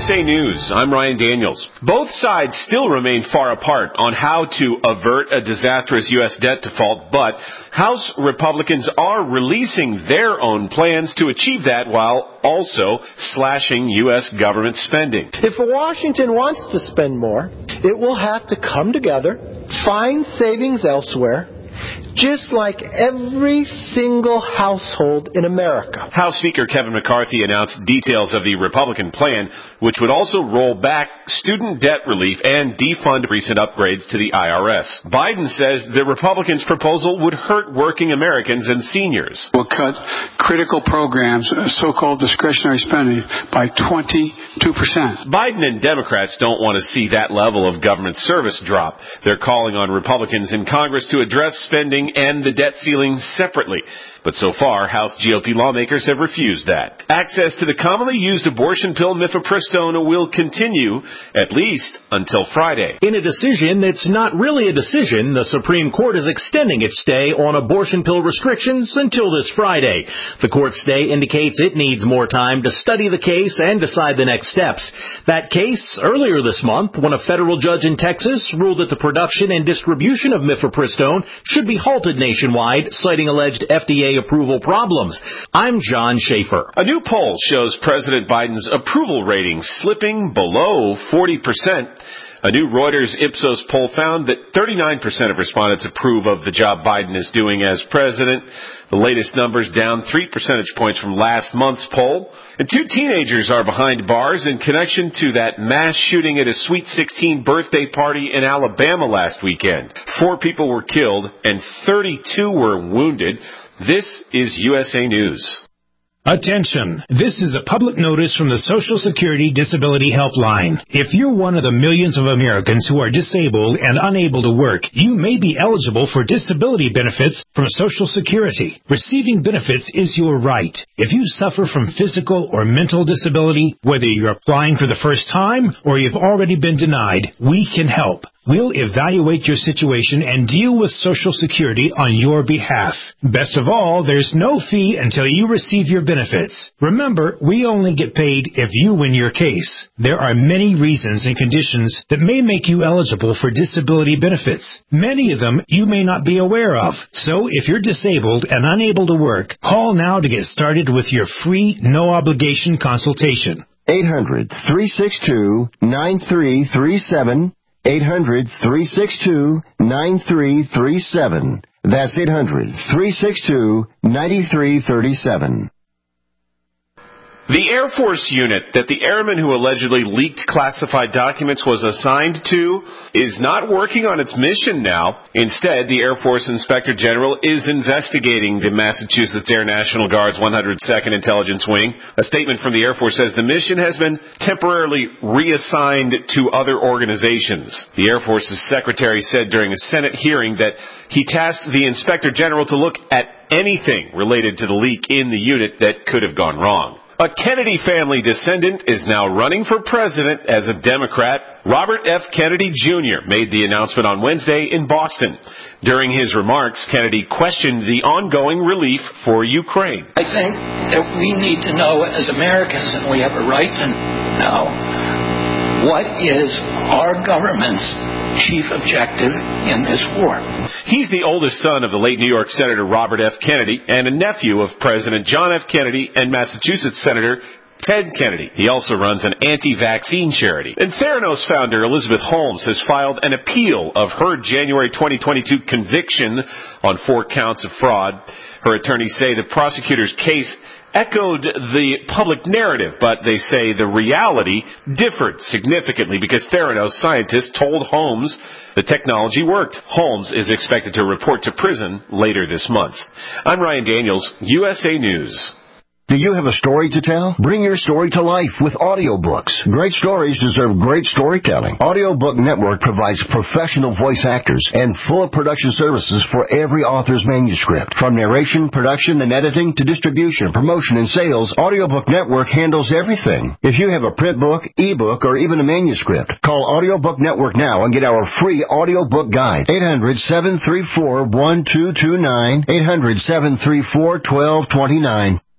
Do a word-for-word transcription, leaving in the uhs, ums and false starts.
S A News, I'm Ryan Daniels. Both sides still remain far apart on how to avert a disastrous U S debt default, but House Republicans are releasing their own plans to achieve that while also slashing U S government spending. If Washington wants to spend more, it will have to come together, find savings elsewhere, just like every single household in America. House Speaker Kevin McCarthy announced details of the Republican plan, which would also roll back student debt relief and defund recent upgrades to the I R S. Biden says the Republicans' proposal would hurt working Americans and seniors. We'll cut critical programs, so-called discretionary spending, by twenty-two percent. Biden and Democrats don't want to see that level of government service drop. They're calling on Republicans in Congress to address spending and the debt ceiling separately. But so far, House G O P lawmakers have refused that. Access to the commonly used abortion pill mifepristone will continue at least until Friday. In a decision that's not really a decision, the Supreme Court is extending its stay on abortion pill restrictions until this Friday. The court's stay indicates it needs more time to study the case and decide the next steps. That case, earlier this month, when a federal judge in Texas ruled that the production and distribution of mifepristone should be halted nationwide, citing alleged F D A approval problems. I'm John Schaefer. A new poll shows President Biden's approval rating slipping below forty percent. A new Reuters Ipsos poll found that thirty-nine percent of respondents approve of the job Biden is doing as president. The latest numbers down three percentage points from last month's poll. And two teenagers are behind bars in connection to that mass shooting at a Sweet sixteen birthday party in Alabama last weekend. Four people were killed and thirty-two were wounded. This is U S A News. Attention! This is a public notice from the Social Security Disability Helpline. If you're one of the millions of Americans who are disabled and unable to work, you may be eligible for disability benefits from Social Security. Receiving benefits is your right. If you suffer from physical or mental disability, whether you're applying for the first time or you've already been denied, we can help. We'll evaluate your situation and deal with Social Security on your behalf. Best of all, there's no fee until you receive your benefits. Remember, we only get paid if you win your case. There are many reasons and conditions that may make you eligible for disability benefits. Many of them you may not be aware of. So if you're disabled and unable to work, call now to get started with your free, no-obligation consultation. eight hundred, three six two, nine three three seven. eight hundred, three six two, nine three three seven. That's eight hundred, three six two, nine three three seven. The Air Force unit that the airman who allegedly leaked classified documents was assigned to is not working on its mission now. Instead, the Air Force Inspector General is investigating the Massachusetts Air National Guard's one hundred second Intelligence Wing. A statement from the Air Force says the mission has been temporarily reassigned to other organizations. The Air Force's secretary said during a Senate hearing that he tasked the Inspector General to look at anything related to the leak in the unit that could have gone wrong. A Kennedy family descendant is now running for president as a Democrat. Robert F. Kennedy Junior made the announcement on Wednesday in Boston. During his remarks, Kennedy questioned the ongoing relief for Ukraine. I think that we need to know as Americans, and we have a right to know, what is our government's chief objective in this war. He's the oldest son of the late New York Senator Robert F. Kennedy and a nephew of President John F. Kennedy and Massachusetts Senator Ted Kennedy. He also runs an anti-vaccine charity. And Theranos founder Elizabeth Holmes has filed an appeal of her January twenty twenty-two conviction on four counts of fraud. Her attorneys say the prosecutor's case echoed the public narrative, but they say the reality differed significantly because Theranos scientists told Holmes the technology worked. Holmes is expected to report to prison later this month. I'm Ryan Daniels, U S A News. Do you have a story to tell? Bring your story to life with audiobooks. Great stories deserve great storytelling. Audiobook Network provides professional voice actors and full production services for every author's manuscript. From narration, production, and editing to distribution, promotion, and sales, Audiobook Network handles everything. If you have a print book, ebook, or even a manuscript, call Audiobook Network now and get our free audiobook guide. eight hundred, seven three four, one two two nine, eight hundred, seven three four, one two two nine.